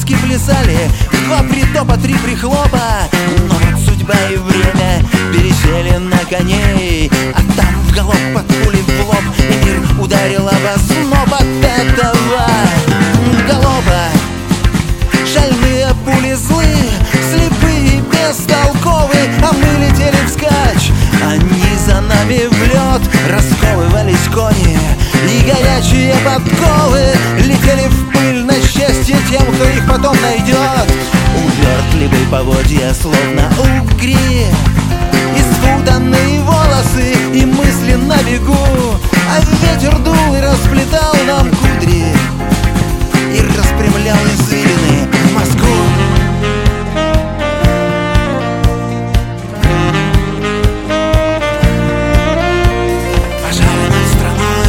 маски плясали, в 2 притопа, 3 прихлопа. Но вот судьба и время пересели на коней, а там в галоп под пули в лоб, и мир ударил об озноб от этого галопа. Шальные пули злы, слепые, бестолковые, а мы летели вскачь. Они за нами в лед, расковывались кони, и горячие подковы летели в пыль на счастье тем, кто их потом найдет. Увертливые поводья, словно угри, испутанные волосы и мысли на бегу. А ветер дул и расплетал нам кудри, и распрямлял извилины в мозгу. Пожары над страной,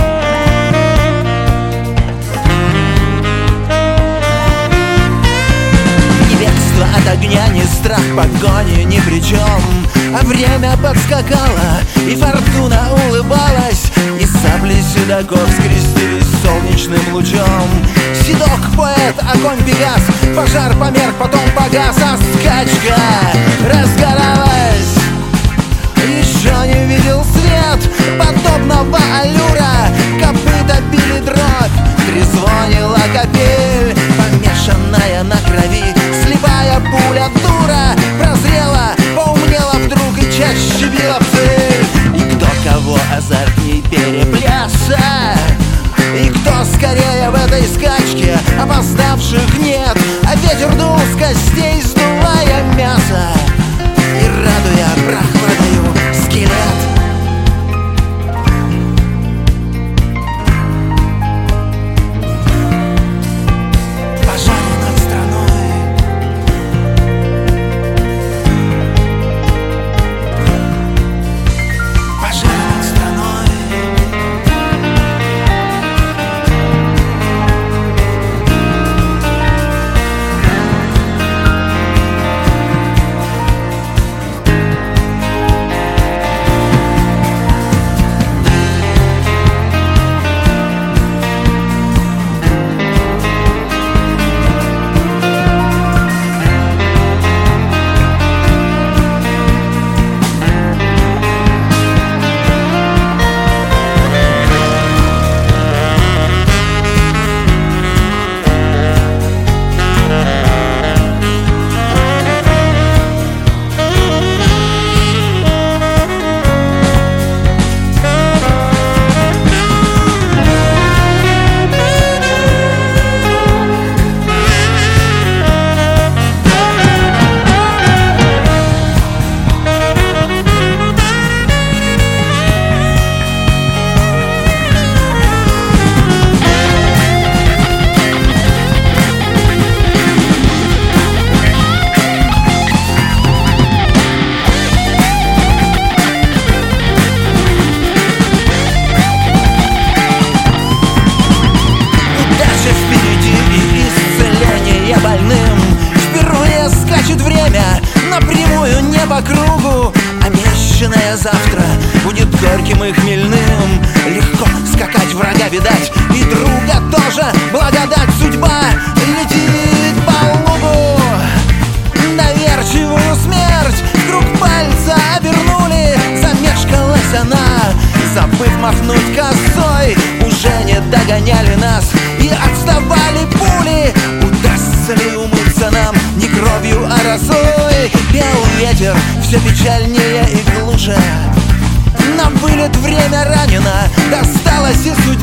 ни бегство от огня, ни страх погони ни при чем. А время подскакало, и фортуна улыбалась, и сабли седаков скрестились солнечным лучом. Седок поэт, огонь пегас, пожар померк, потом погас, а скачка разгоралась. Еще не видел свет подобного аллюра, копыта били дробь, трезвонила капель, помешанная на крови, слепая пуля дура прозрела, поумнела вдруг и чаще била в цель. И кто кого азартней перепляса, и кто скорее в этой скачке, опоздавших нет. А ветер дул с костей, сдувая мясо и радуя прохладою скелет. Пожары над страной, пожары над страной. Напрямую, не по кругу. Обещанное завтра будет горьким и хмельным. Легко скакать, врага видать, и друга тоже. Благодать, судьба летит по лугу. Доверчивую смерть круг пальца обернули. Замешкалась она, забыв махнуть косой. Уже не догоняли нас и отставали пули. Удастся ли умыться нам не кровью, а росой? Пел ветер все печальнее и глуше. На вылет время ранено, досталось и судьбе.